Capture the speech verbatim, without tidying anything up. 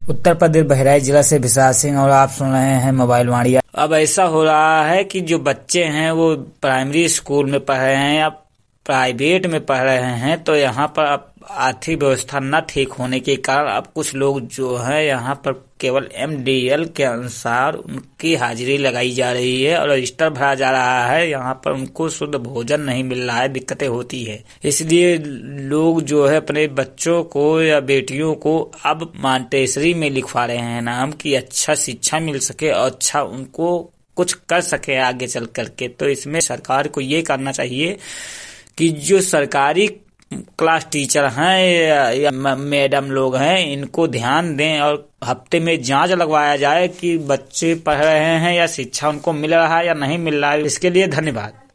उत्तर प्रदेश बहराइच जिला से विशाल सिंह और आप सुन रहे हैं मोबाइल वाणी। अब ऐसा हो रहा है कि जो बच्चे हैं वो प्राइमरी स्कूल में पढ़ रहे हैं या प्राइवेट में पढ़ रहे हैं, तो यहाँ पर अब आर्थिक व्यवस्था न ठीक होने के कारण अब कुछ लोग जो है यहाँ पर केवल एम डी एल के अनुसार उनकी हाजिरी लगाई जा रही है और रजिस्टर भरा जा रहा है। यहाँ पर उनको शुद्ध भोजन नहीं मिल रहा है, दिक्कतें होती है। इसलिए लोग जो है अपने बच्चों को या बेटियों को अब मांटेसरी में लिखवा रहे हैं नाम की अच्छा शिक्षा मिल सके और अच्छा उनको कुछ कर सके आगे चल करके। तो इसमें सरकार को ये करना चाहिए कि जो सरकारी क्लास टीचर हैं या मैडम लोग हैं इनको ध्यान दें और हफ्ते में जांच लगवाया जाए कि बच्चे पढ़ रहे हैं या शिक्षा उनको मिल रहा है या नहीं मिल रहा है। इसके लिए धन्यवाद।